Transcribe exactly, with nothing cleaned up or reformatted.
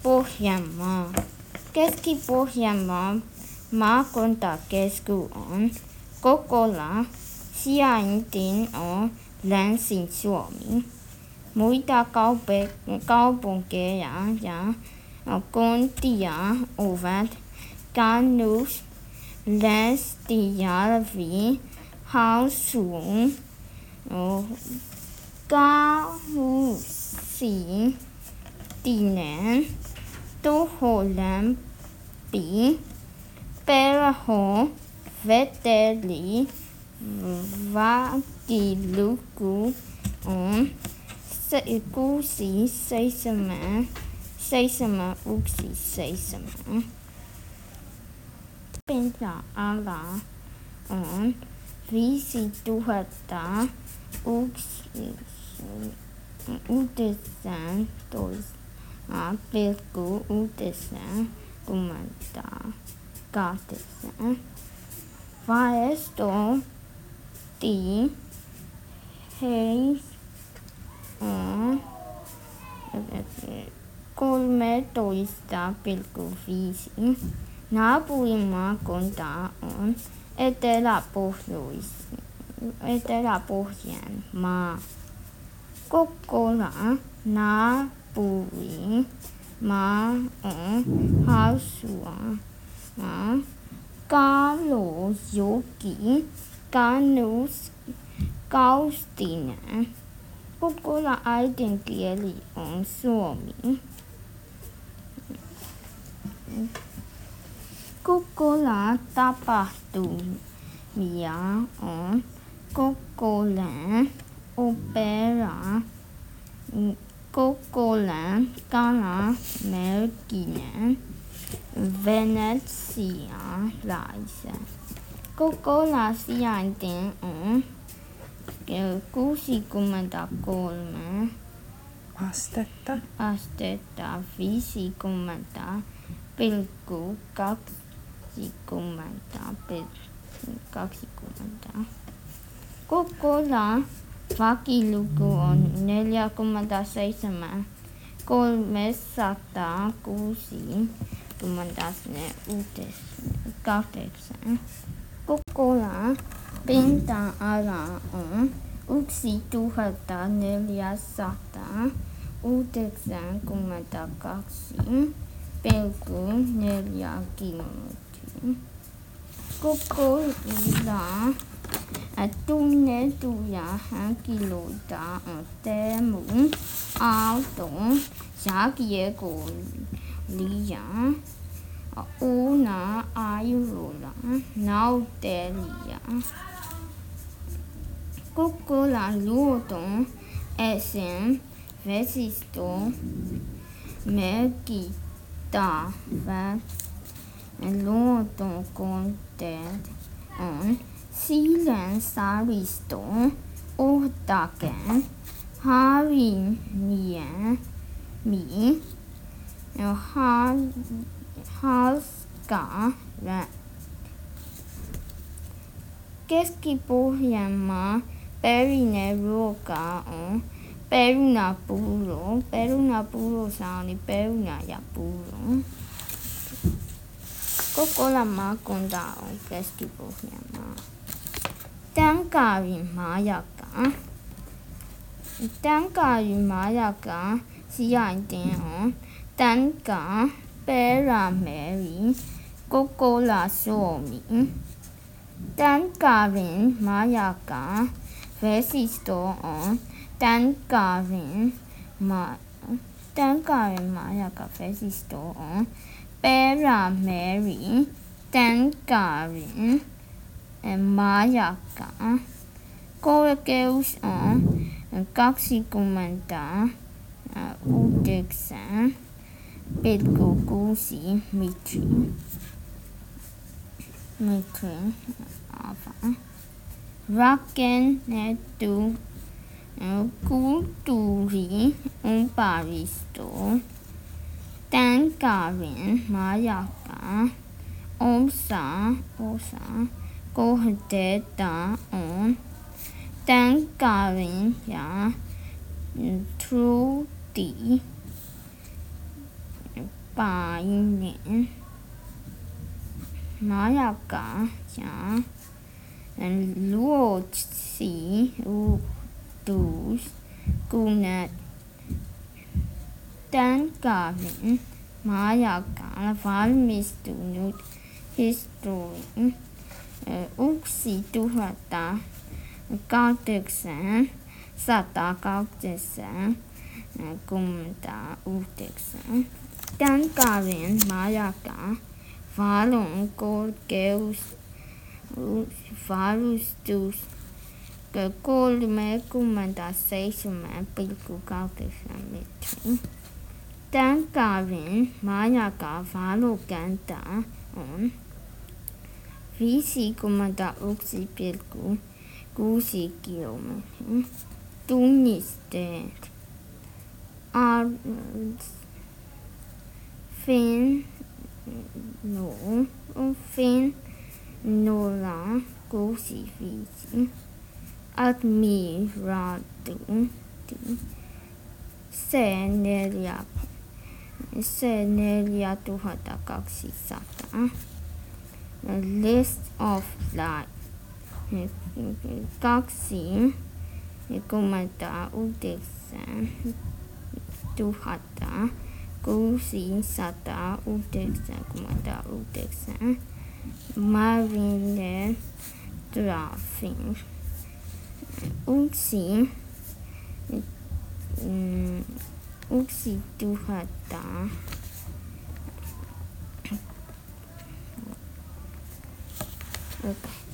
Keski-Pohjanmaa. Keski-Pohjanmaan maakuntakeskus on Kokkola. Sijainti on Länsi-Suomi. Muita kaupunkeja ja kuntia ovat Kannus, Lestijärvi, Hausuun, Kahuustinen, Tuholampi, Perho, Veteli. Väkiluku on kuusi, seitsemän, seitsemän, yksi, seitsemän. Pinta-ala on viisi tuhatta yhdeksäntoista pilkku yhdeksänkymmentäkahdeksan. Väestö Heis on kolmetoista pilkku viisi. Naapurimaakunta on Etelä-Pohjois- Etelä-Pohjanmaa. Kokkola naapurimaa on Hausumaa. Kalojoki, Kannus, Kaustinen. Kokkolan äidinkieli on suomi. Kokkolan tapahtumia on Kokkolan opera, Kokkolan kalamerkkinen, venetsialaisen. Kokkolan sijainti on kuusikymmentäkolme astetta, astetta viisikymmentä pilkku kaksikymmentä kaksikymmentä. Kokkolan väkiluku on neljäkymmentäseitsemän kolmesataa kuusikymmentäkahdeksan. Kokkolan pinta-ala on yksi tuhatta neljäsataa yhdeksänkymmentäkaksi pilkku neljä kilometriä. Kokkola tunnettuja henkilöitä on Teemu Aalto, jääkiekkoilija, Oona Airula, näyttelijä. Kokkolan luonto esim. Vesistö merkittävät luontokohteet on Siilen saaristo, Ottakän, Hariniemi ja Haaska. Keski-Pohjanmaan perinneruoka on perunapullo. Perunapullossa on peruna ja pullo. Kokkolan maakunta on Keski-Pohjanmaa. Tänkärin majakka. Tänkärin majakka sijainti on Tänkkä, Perämeri, Kokkola, Suomi. Tänkärin majakka vesistö on Tänkärin ma- Tänkärin majakka vesistö on Perämeri, Tänkärin majakka. Korkeus on kaksikymmentäyhdeksän pilkku kuusi metriä. Rakennettu kulttuuriympäristö. Tänkärin majakka osa, osa kohteita on Tänkärin ja Truuti 百年玛雅嘎加罗西乌杜古纳丹嘎文玛雅嘎法米斯杜努 history乌西杜哈达高德山萨达高德山贡达乌德山丹嘎文玛雅嘎法隆高格varustus ke kolme kuusikymmentäseitsemän pilkku kahdeksan metriä. Tämän kaavin majakaavan kanta on viisikymmentäyksi pilkku kuusi kilometriä. Tunnisteet Finn no Finn nolla kuusi viisi Admiralty C neljä C neljä tuhatta kaksisataa List of Life kaksi kolmekymmentäyhdeksän tuhatta kuusisataa yhdeksänkymmentäyhdeksän Marine Driving yksi yksi tuhatta okay.